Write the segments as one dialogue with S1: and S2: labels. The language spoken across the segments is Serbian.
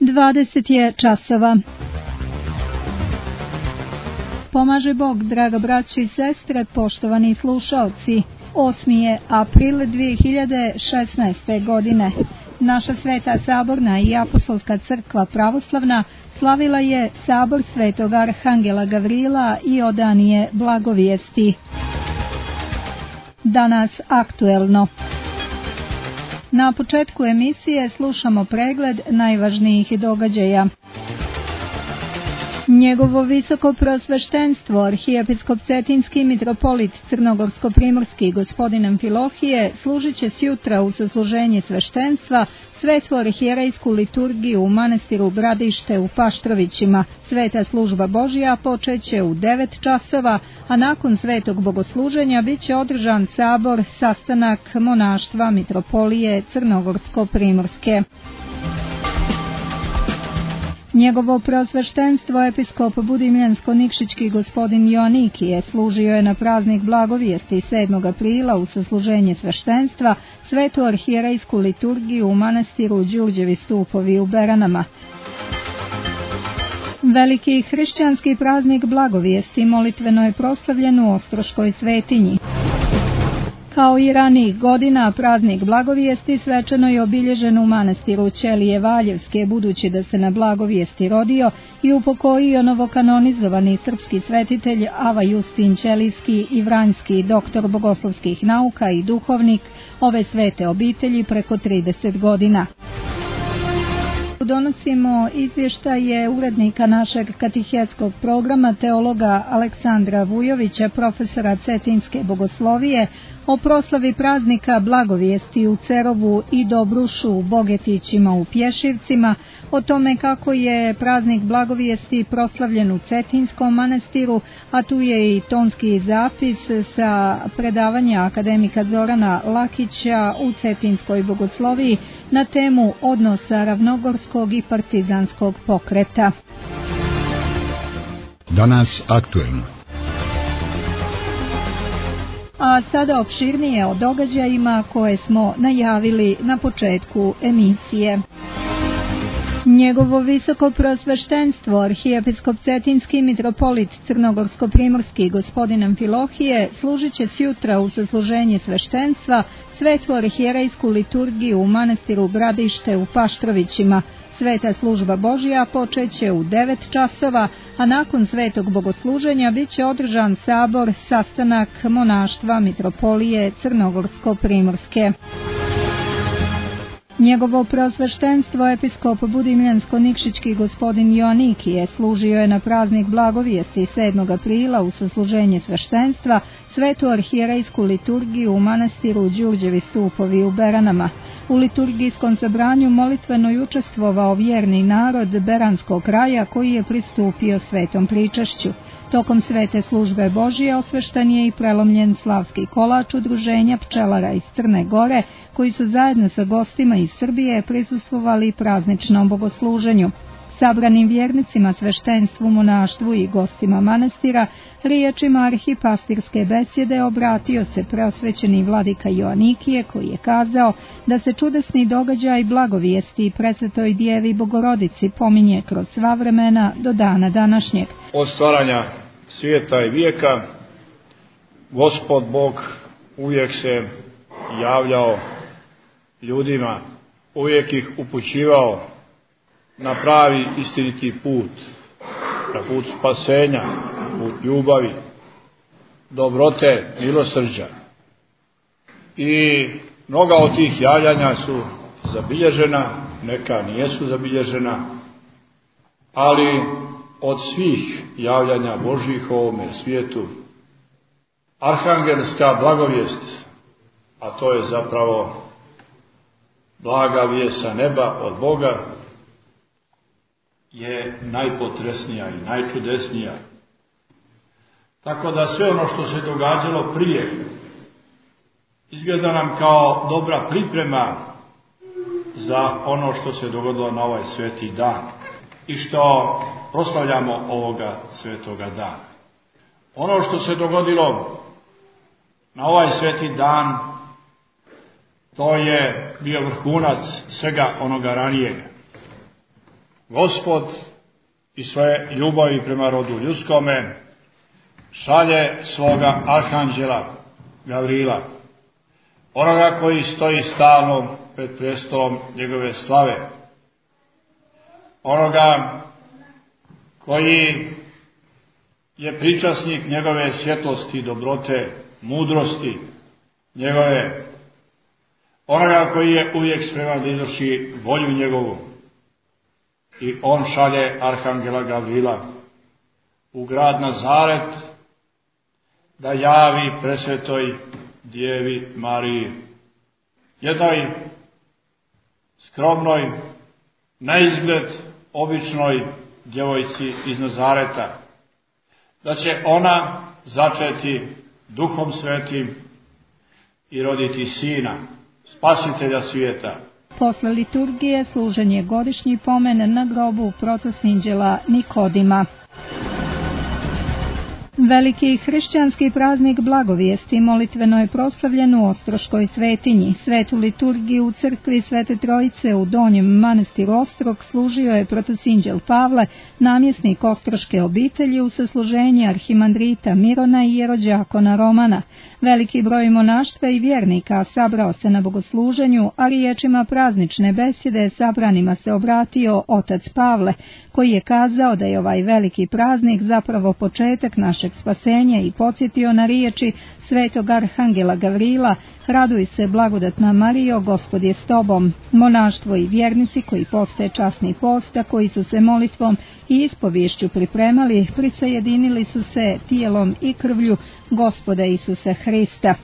S1: 20 je časova. Pomaže Bog, draga braćo i sestre, poštovani slušaoci. 8. je april 2016. godine. Naša Sveta Saborna i Apostolska crkva pravoslavna slavila je Sabor Svetog Arhangela Gavrila i odanije blagovijesti. Danas aktuelno. Na početku emisije slušamo pregled najvažnijih događaja. Njegovo visoko prosveštenstvo, arhijepiskop Cetinski mitropolit Crnogorsko-primorski gospodin Amfilohije, služit će sjutra u sasluženje sveštenstva svetu arhijerejsku liturgiju u manastiru Bradište u Paštrovićima. Sveta služba Božja počeće u 9 časova, a nakon svetog bogosluženja bit će održan sabor, sastanak monaštva mitropolije Crnogorsko-primorske. Njegovo prosveštenstvo episkop Budimljansko-Nikšićki gospodin Joanikije služio je na praznik blagovijesti 7. aprila u sasluženje sveštenstva svetu arhijerejsku liturgiju u manastiru Đurđevi stupovi u Beranama. Veliki hrišćanski praznik blagovijesti molitveno je proslavljen u Ostroškoj svetinji. Kao i ranijih godina, praznik blagovijesti svečano je obilježen u manastiru Ćelije Valjevske, budući da se na blagovijesti rodio i upokojio novokanonizovani srpski svetitelj Ava Justin Ćelijski i Vranjski, doktor bogoslovskih nauka i duhovnik ove svete obitelji preko 30 godina. Donosimo izvještaje urednika našeg katehetskog programa teologa Aleksandra Vujovića, profesora Cetinske bogoslovije, o proslavi praznika blagovijesti u Cerovu i Dobrušu u Bogetićima u Pješivcima, o tome kako je praznik blagovijesti proslavljen u Cetinskom manastiru, a tu je i tonski zapis sa predavanja akademika Zorana Lakića u Cetinskoj bogosloviji na temu odnosa ravnogorskog i partizanskog pokreta.
S2: Danas aktuelno.
S1: A sada opširnije o događajima koje smo najavili na početku emisije. Njegovo visoko prosveštenstvo, arhijepiskop Cetinski mitropolit Crnogorsko-primorski gospodin Amfilohije, služit će sjutra u sasluženje sveštenstva svetu arhijerejsku liturgiju u manastiru Bradište u Paštrovićima. Sveta služba Božja počeće u 9 časova, a nakon svetog bogosluženja bit će održan sabor, sastanak monaštva mitropolije Crnogorsko-primorske. Njegovo prosveštenstvo episkop Budimljansko-Nikšićki gospodin Joanikije služio je na praznik blagovijesti 7. aprila u sasluženje sveštenstva svetu arhijerejsku liturgiju u manastiru Đurđevi stupovi u Beranama. U liturgijskom sabranju molitveno je učestvovao vjerni narod Beranskog kraja koji je pristupio svetom pričašću. Tokom svete službe Božje osvešten je i prelomljen slavski kolač udruženja pčelara iz Crne Gore, koji su zajedno sa gostima iz Srbije prisustvovali prazničnom bogosluženju. Sabranim vjernicima, sveštenstvu, monaštvu i gostima manastira riječima arhipastirske besjede obratio se preosvećeni vladika Joanikije, koji je kazao da se čudesni događaj blagovijesti presvetoj Djevi Bogorodici pominje kroz sva vremena do dana današnjeg.
S3: Od stvaranja svijeta i vijeka Gospod Bog uvijek se javljao ljudima, uvijek ih upućivao na pravi istiniti put, na put spasenja, put ljubavi, dobrote, milosrđa. I mnoga od tih javljanja su zabilježena, neka nijesu zabilježena, ali od svih javljanja Božjih u ovome svijetu, arhangelska blagovijest, a to je zapravo blaga vijest sa neba od Boga, je najpotresnija i najčudesnija. Tako da sve ono što se događalo prije izgleda nam kao dobra priprema za ono što se dogodilo na ovaj sveti dan i što proslavljamo ovoga svetoga dana. Ono što se dogodilo na ovaj sveti dan, to je bio vrhunac svega onoga ranijega. Gospod i svoje ljubavi prema rodu ljudskome šalje svoga arhanđela Gavrila, onoga koji stoji stalno pred prestolom njegove slave, onoga koji je pričasnik njegove svjetlosti, dobrote, mudrosti njegove, onoga koji je uvijek spreman da izvrši volju njegovu. I on šalje arhangela Gavrila u grad Nazaret da javi presvetoj Djevi Mariji, jednoj skromnoj, na izgled običnoj djevojci iz Nazareta, da će ona začeti Duhom Svetim i roditi sina, spasitelja svijeta.
S1: Posle liturgije služen je godišnji pomen na grobu protosinđela Nikodima. Veliki hrišćanski praznik Blagovijesti molitveno je proslavljen u Ostroškoj svetinji. Svetu liturgiju u crkvi Svete Trojice u Donjem manastiru Ostrog služio je protosinđel Pavle, namjesnik Ostroške obitelji, u sasluženje arhimandrita Mirona i jerođakona Romana. Veliki broj monaštva i vjernika sabrao se na bogosluženju, a riječima praznične besjede sabranima se obratio otac Pavle, koji je kazao da je ovaj veliki praznik zapravo početak našeg spasenja i podsjetio na riječi svetog arhangela Gavrila: raduj se blagodatna Marijo, Gospod je s tobom. Monaštvo i vjernici koji poste časni post, a koji su se molitvom i ispovješću pripremali, prisajedinili su se tijelom i krvlju Gospoda Isusa Hrista.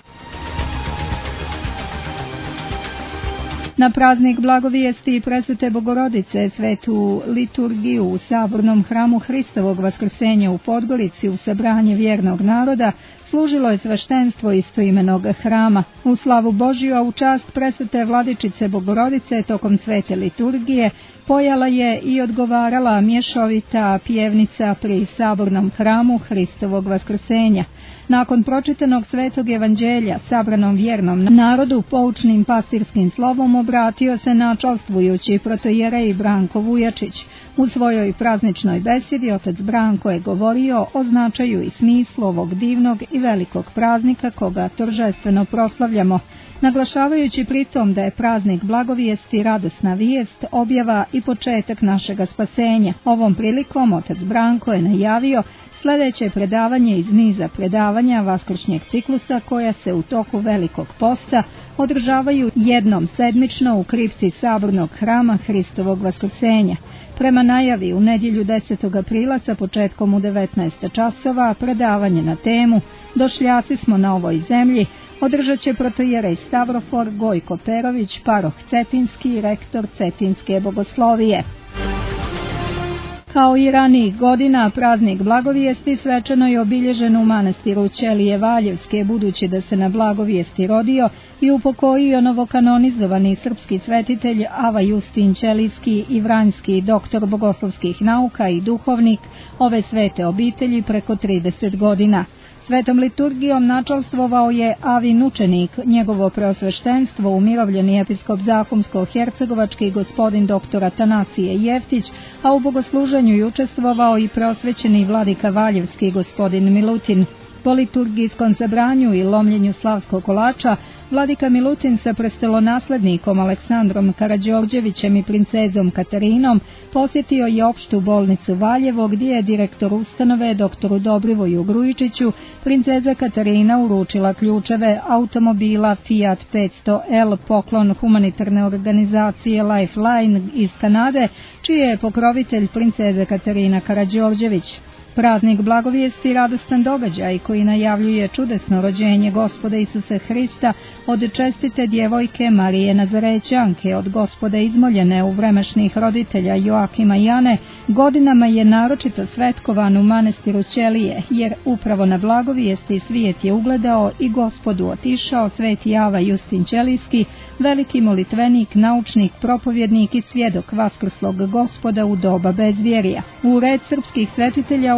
S1: Na praznik Blagovijesti i Presvete Bogorodice svetu liturgiju u sabornom hramu Hristovog vaskrsenja u Podgorici u sabranje vjernog naroda služilo je sveštenstvo istoimenog hrama. U slavu Božju, a u čast Presvete Vladičice Bogorodice tokom svete liturgije pojala je i odgovarala mješovita pjevnica pri sabornom hramu Hristovog vaskrsenja. Nakon pročitanog svetog evanđelja sabranom vjernom narodu poučnim pastirskim slovom obratio se načalstvujući protojerej Branko Vujačić. U svojoj prazničnoj besjedi otac Branko je govorio o značaju i smislu ovog divnog i velikog praznika koga торжествено proslavljamo, naglašavajući pritom da je praznik Blagovijesti radosna vijest, objava i početak našega spasenja. Ovom prilikom otac Branko je najavio sljedeće predavanje iz niza predavanja vaskršnjeg ciklusa koja se u toku Velikog posta održavaju jednom sedmično u kripti sabornog hrama Hristovog vaskrsenja. Prema najavi u nedjelju 10. aprila sa početkom u 19 časova predavanje na temu Došljaci smo na ovoj zemlji održat će protojerej Stavrofor Gojko Perović, paroh Cetinski i rektor Cetinske bogoslovije. Kao i ranijih godina, praznik Blagovijesti svečano je obilježen u manastiru Ćelije Valjevske, budući da se na Blagovijesti rodio i upokojio novokanonizovani srpski svetitelj Ava Justin Ćelijski i Vranjski, doktor bogoslovskih nauka i duhovnik ove svete obitelji preko 30 godina. Svetom liturgijom načalstvovao je Avin učenik, njegovo preosveštenstvo umirovljeni episkop Zahumsko-hercegovački gospodin dr. Atanacije Jeftić, a u bogosluženju je učestvovao i preosvećeni vladika Valjevski gospodin Milutin. Po liturgijskom sabranju i lomljenju slavskog kolača, vladika Milutin sa prestolonaslednikom Aleksandrom Karađorđevićem i princezom Katarinom posjetio je opštu bolnicu Valjevo, gdje je direktor ustanove doktoru Dobrivoju Grujičiću princeza Katarina uručila ključeve automobila Fiat 500L, poklon humanitarne organizacije Lifeline iz Kanade, čiji je pokrovitelj princeza Katarina Karađorđević. Praznik Blagovijesti radostan događaj koji najavljuje čudesno rođenje Gospoda Isusa Hrista od čestite djevojke Marije Nazarećanke, od Gospoda izmoljene u vremešnih roditelja Joakima i Ane, godinama je naročito svetkovan u manastiru Ćelije, jer upravo na Blagovijesti svijet je ugledao i Gospodu otišao sveti Ava Justin Ćelijski, veliki molitvenik, naučnik, propovjednik i svjedok vaskrslog Gospoda u doba bezvjerja. U red srpskih svetitelja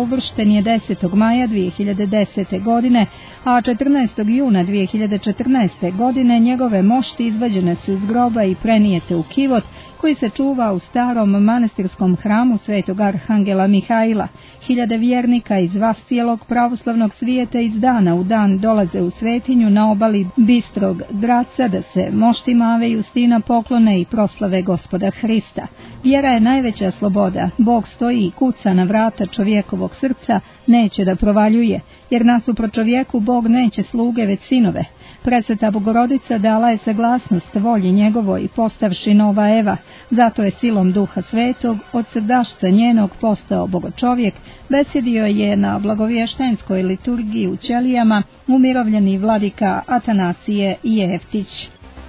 S1: uvršten je 10. maja 2010. godine, a 14. juna 2014. godine njegove mošti izvađene su iz groba i prenijete u kivot koji se čuva u starom manastirskom hramu Svetog Arhangela Mihajla. Hiljade vjernika iz cijelog pravoslavnog svijeta iz dana u dan dolaze u svetinju na obali Bistrog Draca da se moštima Ave Justina poklone i proslave Gospoda Hrista. Vjera je najveća sloboda. Bog stoji i kuca na vrata čovjekovog srca, neće da provaljuje, jer nasuprot čovjeku Bog neće sluge već sinove. Presveta Bogorodica dala je saglasnost volji njegovoj, postavši nova Eva. Zato je silom Duha Svetog od srdašca njenog postao bogočovjek. Besjedio je na blagovještenskoj liturgiji u Ćelijama umirovljeni vladika Atanacije Jeftić.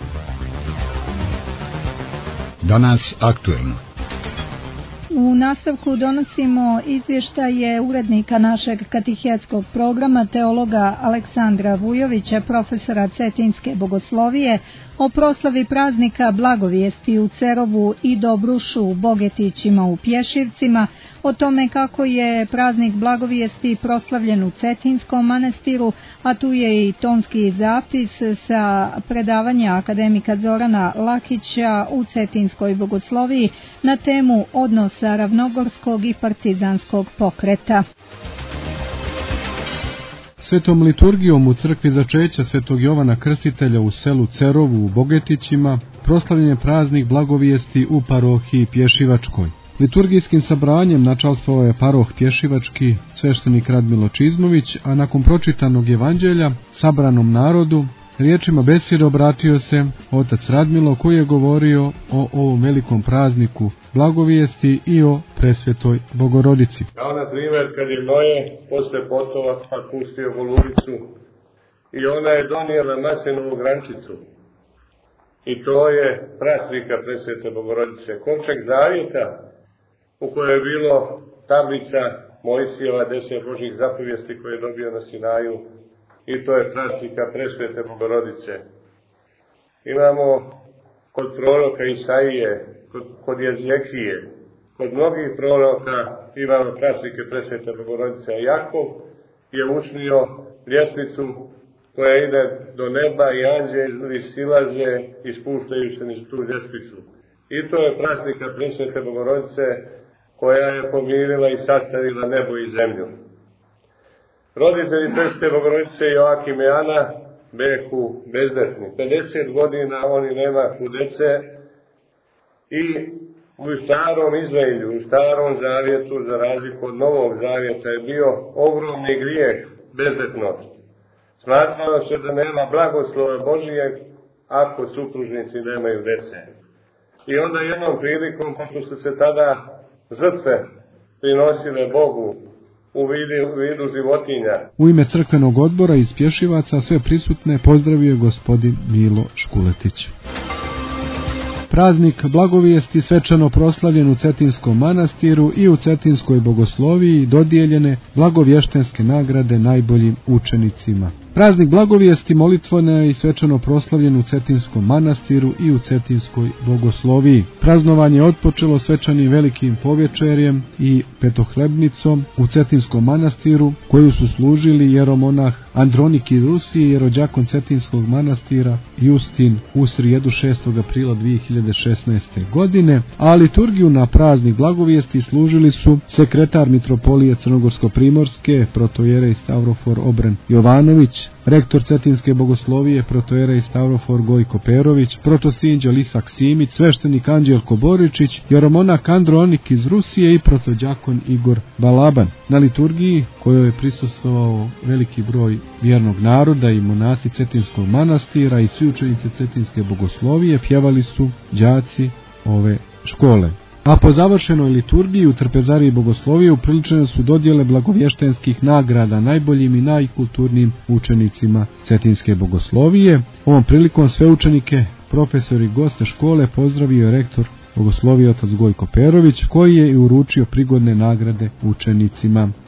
S2: Danas aktuelno.
S1: U nastavku donosimo izvještaje urednika našeg katehetskog programa, teologa Aleksandra Vujovića, profesora Cetinske bogoslovije, o proslavi praznika Blagovijesti u Cerovu i Dobrušu u Bogetićima u Pješivcima, o tome kako je praznik Blagovijesti proslavljen u Cetinskom manastiru, a tu je i tonski zapis sa predavanja akademika Zorana Lakića u Cetinskoj bogosloviji na temu odnosa ravnogorskog i partizanskog pokreta.
S4: Svetom liturgijom u crkvi začeća Svetog Jovana Krstitelja u selu Cerovu u Bogetićima proslavljen je praznik Blagovijesti u parohiji Pješivačkoj. Liturgijskim sabranjem načalstvovao je paroh Pješivački sveštenik Radmilo Čizmović, a nakon pročitanog evanđelja sabranom narodu riječima besjede obratio se otac Radmilo, koji je govorio o ovom velikom prazniku Blagovijesti i o presvetoj Bogorodici.
S5: Kao na primjer kad je Noje posle potova pustio golubicu i ona je donijela maslinovu grančicu. I to je praznika presvete Bogorodice. Kovčeg zavjeta u kojoj je bilo tablica Mojsijeva 10 Božjih zapovijesti koje je dobio na Sinaju, i to je praznika presvete Bogorodice. Imamo kod proroka Isaije, kod Jezekije, kod mnogih proroka imamo praznika presvete Bogorodice. Jakov je učinio ljestvicu koja ide do neba i anđeli silaze i spuštaju se niz tu ljestvicu. I to je praznika presvete Bogorodice koja je pomirila i sastavila nebo i zemlju. Roditelji presvete Bogorodice Joakim i Ana behu bezdetni. 50 godina oni nemahu dece i u starom Izraelju, u starom zavjetu, za razliku od novog zavjeta, je bio ogromni grijeh bezdetnost. Smatralo se da nema blagoslova Božijeg ako supružnici nemaju dece. I onda jednom prilikom, pošto su se tada žrtve prinosile Bogu u vidu životinja.
S4: U ime crkvenog odbora iz Pješivaca sve prisutne pozdravio je gospodin Milo Škuletić. Praznik Blagovijesti svečano proslavljen u Cetinskom manastiru i u Cetinskoj bogosloviji dodijeljene blagovještenske nagrade najboljim učenicima. Praznik Blagovijesti molitveno je i svečano proslavljen u Cetinskom manastiru i u Cetinskoj bogosloviji. Praznovanje je otpočelo svečanim velikim povečerjem i petohlebnicom u Cetinskom manastiru, koju su služili jeromonah Andronik iz Rusije i jerođakon Cetinskog manastira Justin u srijedu 6. aprila 2016. godine, a liturgiju na praznik Blagovijesti služili su sekretar mitropolije Crnogorsko-primorske, protojerej Stavrofor Obren Jovanović, rektor Cetinske bogoslovije, protojerej Stavrofor Gojko Perović, protosinđel Isak Simić, sveštenik Anđelko Boričić, jeromonak Andronik iz Rusije i protođakon Igor Balaban. Na liturgiji, kojoj je prisustvovao veliki broj vjernog naroda i monasi Cetinskog manastira i svi učenici Cetinske bogoslovije, pjevali su đaci ove škole. A po završenoj liturgiji u trpezariji bogoslovije upriličene su dodjele blagovještenskih nagrada najboljim i najkulturnijim učenicima Cetinske bogoslovije. Ovom prilikom sve učenike, profesori i goste škole pozdravio je rektor bogoslovije otac Gojko Perović, koji je i uručio prigodne nagrade učenicima.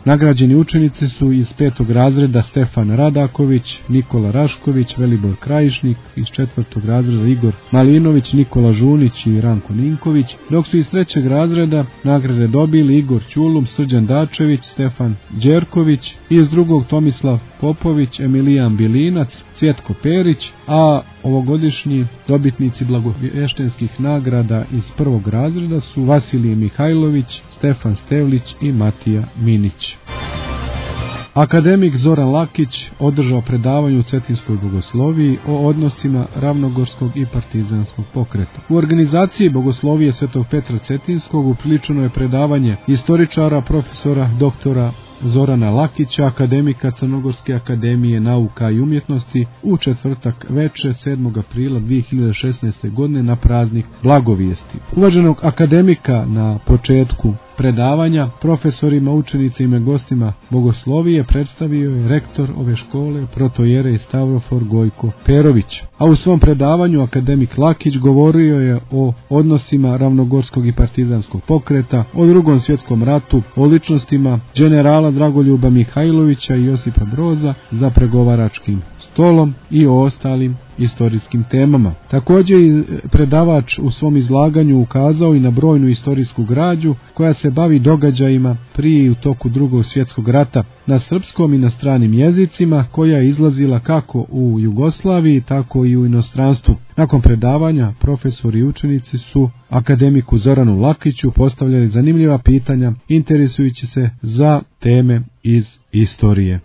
S4: Nagrađeni učenici su iz 5. razreda Stefan Radaković, Nikola Rašković, Velibor Krajišnik, iz 4. razreda Igor Malinović, Nikola Žunić i Ranko Ninković, dok su iz 3. razreda nagrade dobili Igor Ćulum, Srđan Dačević, Stefan Đerković, i iz 2. Tomislav Popović, Emilijan Bilinac, Cvjetko Perić, a ovogodišnji dobitnici blagovještenskih nagrada iz 1. razreda su Vasilije Mihajlović, Stefan Stevlić i Matija Minić. Akademik Zoran Lakić održao predavanje u Cetinskoj bogosloviji o odnosima ravnogorskog i partizanskog pokreta. U organizaciji bogoslovije Svetog Petra Cetinskog upriličeno je predavanje istoričara profesora doktora Zorana Lakića, akademika Crnogorske akademije nauka i umjetnosti, u četvrtak veče 7. aprila 2016. godine na praznik Blagovijesti. Uvaženog akademika na početku predavanja profesorima, učenicima i gostima bogoslovije predstavio je rektor ove škole, protojerej Stavrofor Gojko Perović. A u svom predavanju akademik Lakić govorio je o odnosima ravnogorskog i partizanskog pokreta, o Drugom svjetskom ratu, o ličnostima generala Dragoljuba Mihajlovića i Josipa Broza za pregovaračkim stolom i o ostalim istorijskim temama. Također i predavač u svom izlaganju ukazao i na brojnu istorijsku građu koja se bavi događajima prije i u toku Drugog svjetskog rata na srpskom i na stranim jezicima, koja je izlazila kako u Jugoslaviji, tako i u inostranstvu. Nakon predavanja profesori i učenici su akademiku Zoranu Lakiću postavljali zanimljiva pitanja, interesujući se za teme iz istorije.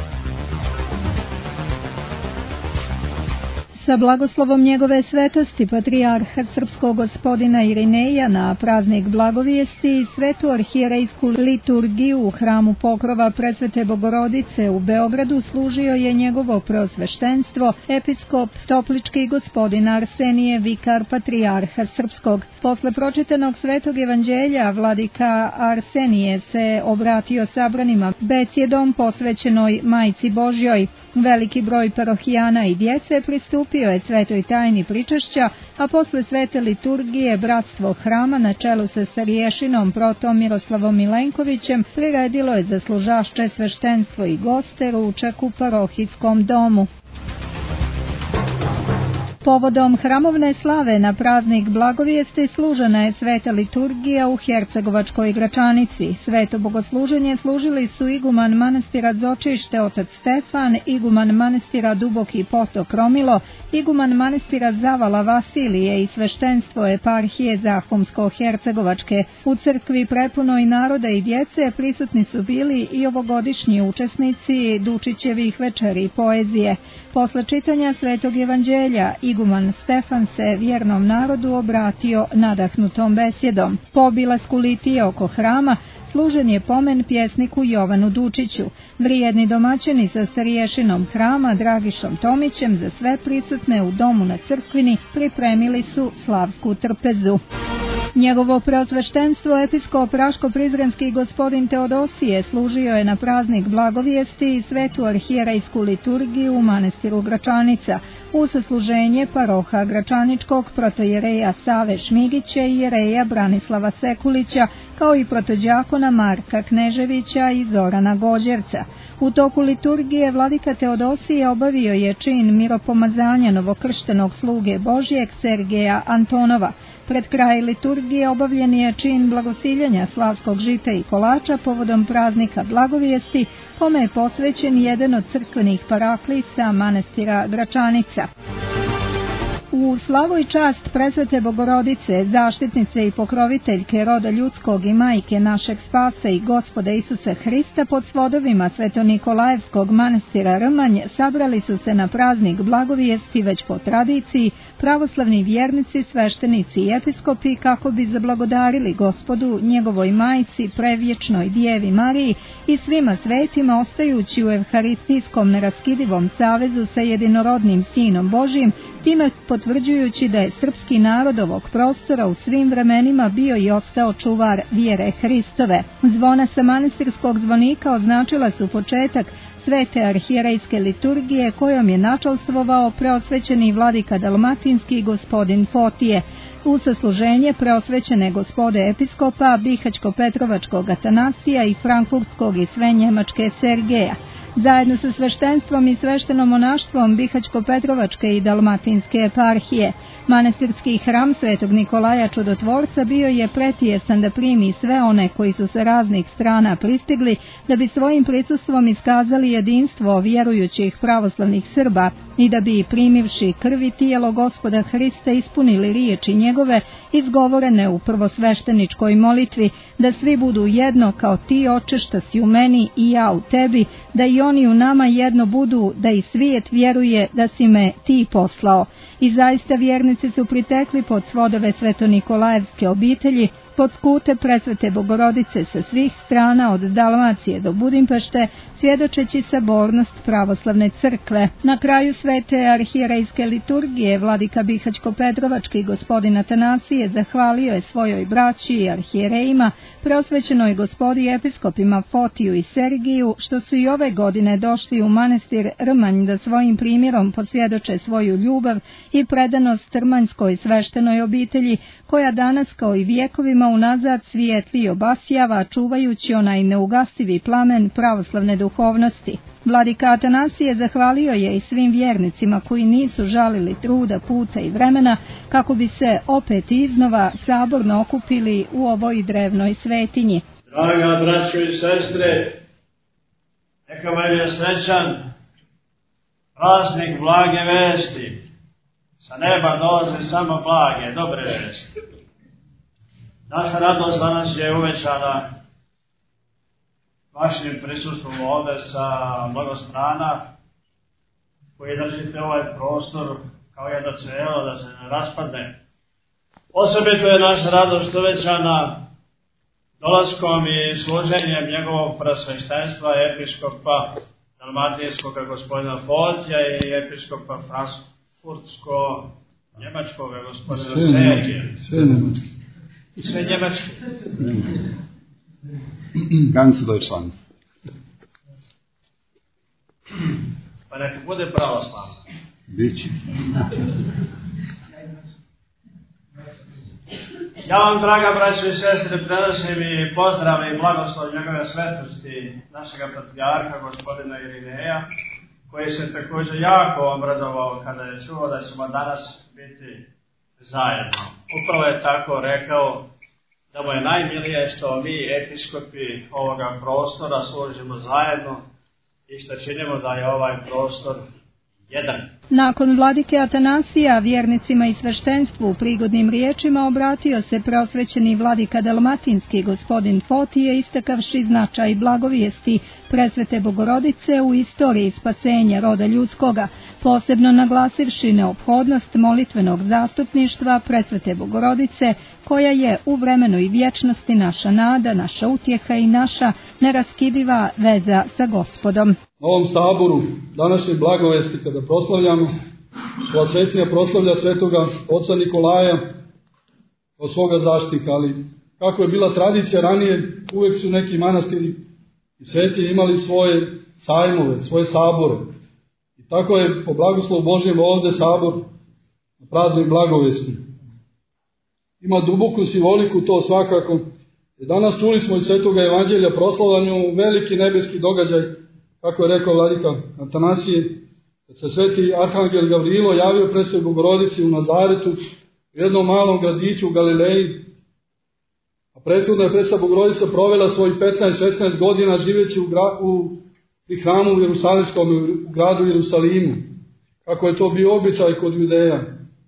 S1: Sa blagoslovom njegove svetosti patrijarha srpskog gospodina Irineja na praznik Blagovijesti i svetu arhijerejsku liturgiju u hramu Pokrova Presvete Bogorodice u Beogradu služio je njegovo preosveštenstvo episkop Toplički gospodin Arsenije, vikar patrijarha srpskog. Posle pročitanog svetog evanđelja vladika Arsenije se obratio sabranima besjedom posvećenoj Majci Božjoj. Veliki broj parohijana i djece pristupio je svetoj tajni pričašća, a posle svete liturgije bratstvo hrama na čelu sa stariješinom protom Miroslavom Milenkovićem priredilo je za služašće sveštenstvo i goste ručak u parohijskom domu. Povodom hramovne slave na praznik Blagovijesti služena je sveta liturgija u Hercegovačkoj Gračanici. Sveto bogosluženje služili su iguman manastira Zočište otac Stefan, iguman manastira Duboki potok Romilo, iguman manastira Zavala Vasilije i sveštenstvo eparhije Zahumsko-Hercegovačke. U crkvi prepunoj naroda i djece prisutni su bili i ovogodišnji učesnici Dučićevih večeri poezije. Posle čitanja svetog evanđelja iguman Stefan se vjernom narodu obratio nadahnutom besjedom. Po obilasku litije oko hrama služen je pomen pjesniku Jovanu Dučiću. Vrijedni domaćini sa stariješinom hrama Dragišom Tomićem za sve prisutne u domu na Crkvini pripremili su slavsku trpezu. Njegovo preosveštenstvo episkop Raško-Prizrenski gospodin Teodosije služio je na praznik Blagovijesti i svetu arhijerejsku liturgiju u manastiru Gračanica, u sasluženje paroha Gračaničkog, protojereja Save Šmigića i jereja Branislava Sekulića, kao i protođakona Marka Kneževića i Zorana Gođerca. U toku liturgije vladika Teodosije obavio je čin miropomazanja novokrštenog sluge Božjeg Sergeja Antonova. Pred kraj liturgije obavljen je čin blagosiljanja slavskog žita i kolača povodom praznika Blagovijesti, kome je posvećen jedan od crkvenih paraklisa manastira Gračanica. U slavu i čast Presvete Bogorodice, zaštitnice i pokroviteljke roda ljudskog i majke našeg spasa i Gospoda Isusa Hrista, pod svodovima Sveto-Nikolajevskog manastira Rmanj sabrali su se na praznik Blagovijesti već po tradiciji pravoslavni vjernici, sveštenici i episkopi kako bi zablagodarili Gospodu, njegovoj majci, prevječnoj Djevi Mariji i svima svetima, ostajući u evharistijskom neraskidivom savezu sa jedinorodnim Sinom Božijim, time pod potvrđujući da je srpski narod ovog prostora u svim vremenima bio i ostao čuvar vjere Hristove. Zvona sa manastirskog zvonika označila su početak svete arhijerejske liturgije kojom je načalstvovao preosvećeni vladika dalmatinski gospodin Fotije, u sasluženje preosvećene gospode episkopa Bihaćko-Petrovačkog Atanasija i Frankfurtskog i sve njemačke Sergeja. Zajedno sa sveštenstvom i sveštenom monaštvom Bihaćko-Petrovačke i Dalmatinske eparhije, manastirski hram Svetog Nikolaja Čudotvorca bio je pretijesan da primi sve one koji su sa raznih strana pristigli da bi svojim prisustvom iskazali jedinstvo vjerujućih pravoslavnih Srba i da bi primivši krv i tijelo Gospoda Hrista ispunili riječi njegove izgovorene u prvosvešteničkoj molitvi, da svi budu jedno kao ti, Oče, što si u meni i ja u tebi, da i oni u nama jedno budu, da i svijet vjeruje da si me ti poslao. I zaista vjernici su pritekli pod svodove Sveto-Nikolajevske obitelji, pod skute presvete Bogorodice sa svih strana od Dalmacije do Budimpešte, svjedočeći sabornost pravoslavne crkve. Na kraju svete arhijerejske liturgije vladika Bihaćko-Petrovački gospodin Atanasije zahvalio je svojoj braći i arhijerejima, preosvećenoj gospodi episkopima Fotiju i Sergiju, što su i ove godine došli u manastir Rmanj da svojim primjerom posvjedoče svoju ljubav i predanost rmanjskoj sveštenoj obitelji, koja danas kao i vjekovima unazad svijetli i obasjava, čuvajući onaj neugasivi plamen pravoslavne duhovnosti. Vladika Atanasije zahvalio je i svim vjernicima koji nisu žalili truda, puta i vremena kako bi se opet iznova saborno okupili u ovoj drevnoj svetinji.
S6: Draga braćo i sestre, neka vam je srećan praznik blage vesti. Sa neba dolaze samo blage, dobre vesti. Naša radost danas je uvećana vašim prisustvom ovdje sa mnogo strana koji držite ovaj prostor kao jedno cijelo da se ne raspadne. Osobito je naša radost uvećana dolaskom i služenjem njegovog presveštenstva episkopa dalmatinskog gospodina Fotija i episkopa Frankfurtsko-njemačkog gospodina Sergija. Sve njemačke.
S2: Ganz Deutschland.
S6: Pa neka bude pravoslavno.
S2: Biće.
S6: Ja vam, draga braćo i sestre, prenosim i pozdrav i blagoslov njegove svetosti našega patrijarha, gospodina Irineja, koji se također jako obradovao kada je čuo da ćemo danas biti zajedno. Upravo je tako rekao da mu je najmilije što mi, episkopi ovoga prostora, služimo zajedno i što činimo da je ovaj prostor jedan.
S1: Nakon vladike Atanasija vjernicima i sveštenstvu u prigodnim riječima obratio se preosvećeni vladika dalmatinski gospodin Fotije, istakavši značaj blagovijesti presvete Bogorodice u istoriji spasenja roda ljudskoga, posebno naglasivši neophodnost molitvenog zastupništva presvete Bogorodice, koja je u vremenu i vječnosti naša nada, naša utjeha i naša neraskidiva veza sa Gospodom.
S7: Na ovom saboru današnje blagovesti kada proslavljamo, ova svetinja proslavlja svetoga oca Nikolaja od svoga zaštitnika, ali kako je bila tradicija ranije, uvijek su neki manastiri i svetinje imali svoje sajmove, svoje sabore. I tako je po blagoslovu Božjem ovdje sabor na praznik blagovesti. Ima duboku simboliku to svakako. I danas čuli smo iz svetoga evanđelja proslavljanju veliki nebeski događaj, kako je rekao vladika Atanasije, kad se sveti arhangel Gavrilo javio presvetoj Bogorodici u Nazaretu, u jednom malom gradiću u Galileji, a prethodno je presveta Bogorodica provela svojih 15-16 godina živeći pri hramu u Jerusalimskom gradu Jerusalimu, kako je to bio običaj kod Judeja.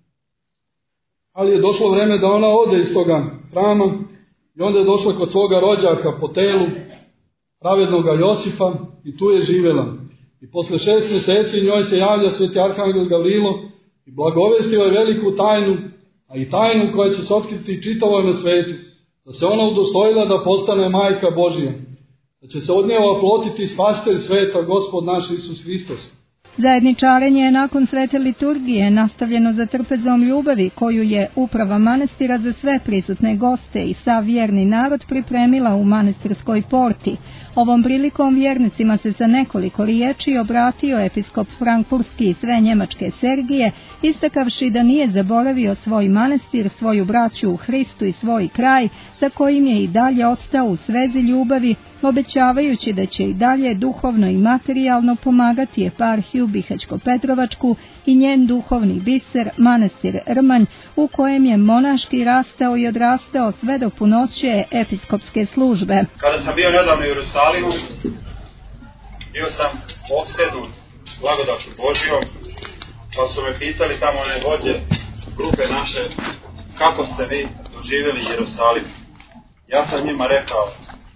S7: Ali je došlo vrijeme da ona ode iz toga hrama i onda je došla kod svoga rođaka po telu, pravednoga Josifa, i tu je živjela. I posle 6 mjeseci njoj se javlja sveti arhangel Gavrilo i blagovestio je veliku tajnu, a i tajnu koja će se otkriti čitavoj na svetu, da se ona udostojila da postane majka Božja, da će se od nje oplotiti spasitelj sveta, Gospod naš Isus Hristos.
S1: Zajedničarenje je nakon svete liturgije nastavljeno za trpezom ljubavi koju je uprava manastira za sve prisutne goste i sav vjerni narod pripremila u manastirskoj porti. Ovom prilikom vjernicima se sa nekoliko riječi obratio episkop frankfurtski i sve njemačke Sergije, istakavši da nije zaboravio svoj manastir, svoju braću u Hristu i svoj kraj, za kojim je i dalje ostao u svezi ljubavi, obećavajući da će i dalje duhovno i materijalno pomagati eparhiju Bihaćko-Petrovačku i njen duhovni biser, manastir Rmanj, u kojem je monaški rastao i odrastao sve do punoće episkopske službe.
S8: Kada sam bio nedavno u Jerusalimu, bio sam opsednut blagodaću Božjom, pa su me pitali tamo one vođe grupe naše, kako ste vi doživjeli Jerusalim. Ja sam njima rekao,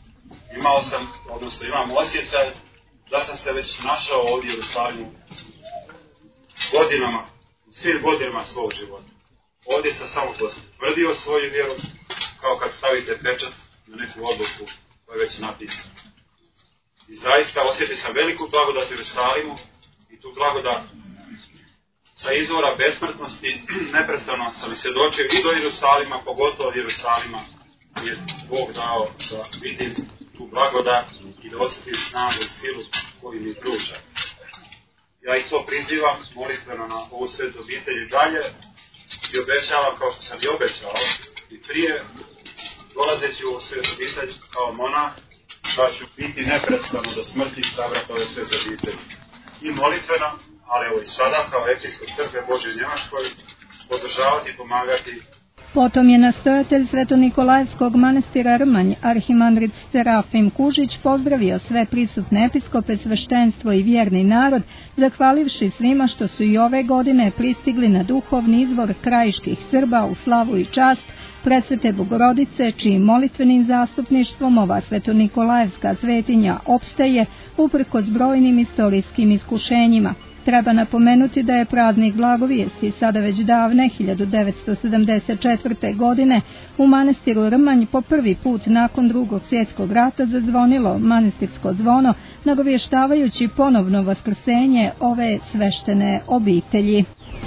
S8: imam osjećaj da sam se već našao ovdje u Jerusalimu godinama, u svim godinama svog života. Ovdje sam samo potvrdio svoju vjeru, kao kad stavite pečat na neku odluku koja je već napisana. I zaista osjetio sam veliku blagodat u Jerusalimu i tu blagodat sa izvora besmrtnosti neprestano sam i svjedočio i do Jerusalima, pogotovo od Jerusalima, je Bog dao da vidim tu blagodat i da osjetim snagu i silu koju mi pruža. Ja i to prizivam molitveno na ovu svetu obitelj i dalje i obećavam, kao što sam i obećao i prije, dolazeći u ovu svetu obitelj kao monah, da ću biti neprestano do smrti sabrati ove svete obitelji. I molitveno, ali evo i sada kao episkop crkve Božje u Njemačkoj, podržavati i pomagati.
S1: Potom je nastojatelj Sveto-Nikolajevskog manastira Rmanj, arhimandrit Serafim Kužić, pozdravio sve prisutne episkope, sveštenstvo i vjerni narod, zahvalivši svima što su i ove godine pristigli na duhovni izvor krajiških Srba u slavu i čast Presvete Bogorodice, čijim molitvenim zastupništvom ova Sveto-Nikolajevska svetinja opstaje uprkos brojnim istorijskim iskušenjima. Treba napomenuti da je praznik Blagovijesti sada već davne 1974. godine u manastiru Rmanj po prvi put nakon Drugog svjetskog rata zazvonilo manastirsko zvono, nagovještavajući ponovno vaskrsenje ove sveštene obitelji.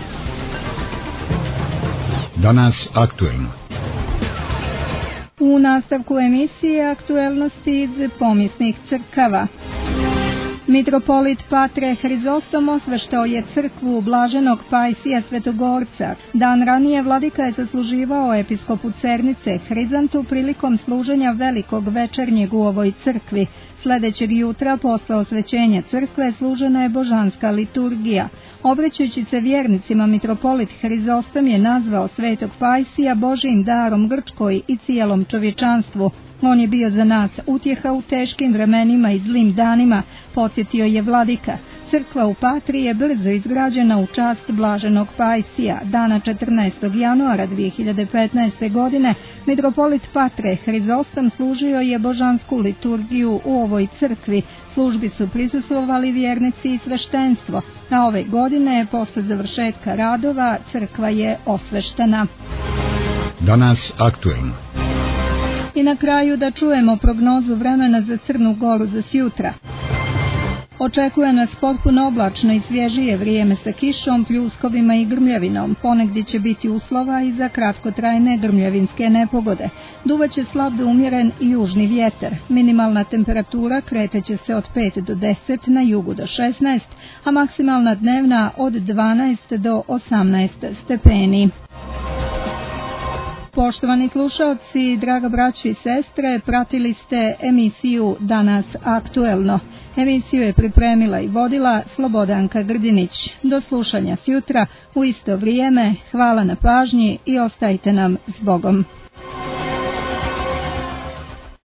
S9: Danas aktuelno.
S1: U nastavku emisije aktuelnosti iz pomisnih crkava. Mitropolit Patre Hrizostom osveštao je crkvu Blaženog Pajsija Svetogorca. Dan ranije vladika je zasluživao episkopu Cernice Hrizantu prilikom služenja velikog večernjeg u ovoj crkvi. Sljedećeg jutra posle osvećenja crkve služena je božanska liturgija. Obraćajući se vjernicima, mitropolit Hrizostom je nazvao Svetog Pajsija Božjim darom Grčkoj i cijelom čovječanstvu. On je bio za nas utjeha u teškim vremenima i zlim danima, podsjetio je vladika. Crkva u Patri je brzo izgrađena u čast Blaženog Pajsija. Dana 14. januara 2015. godine mitropolit Patre Hrizostom služio je božansku liturgiju u ovoj crkvi. Službi su prisustvovali vjernici i sveštenstvo, a ove godine, posle završetka radova, crkva je osveštena.
S9: Danas aktuelno.
S1: I na kraju da čujemo prognozu vremena za Crnu Goru za sjutra. Očekuje nas potpuno oblačno i svježije vrijeme sa kišom, pljuskovima i grmljavinom. Ponegdje će biti uslova i za kratkotrajne grmljavinske nepogode. Duvaće slab do umjeren i južni vjetar. Minimalna temperatura kreteće se od 5 do 10, na jugu do 16, a maksimalna dnevna od 12 do 18 stepeni. Poštovani slušalci, draga braćo i sestre, pratili ste emisiju Danas aktuelno. Emisiju je pripremila i vodila Slobodanka Grdinić. Do slušanja sjutra u isto vrijeme. Hvala na pažnji i ostajte nam s Bogom.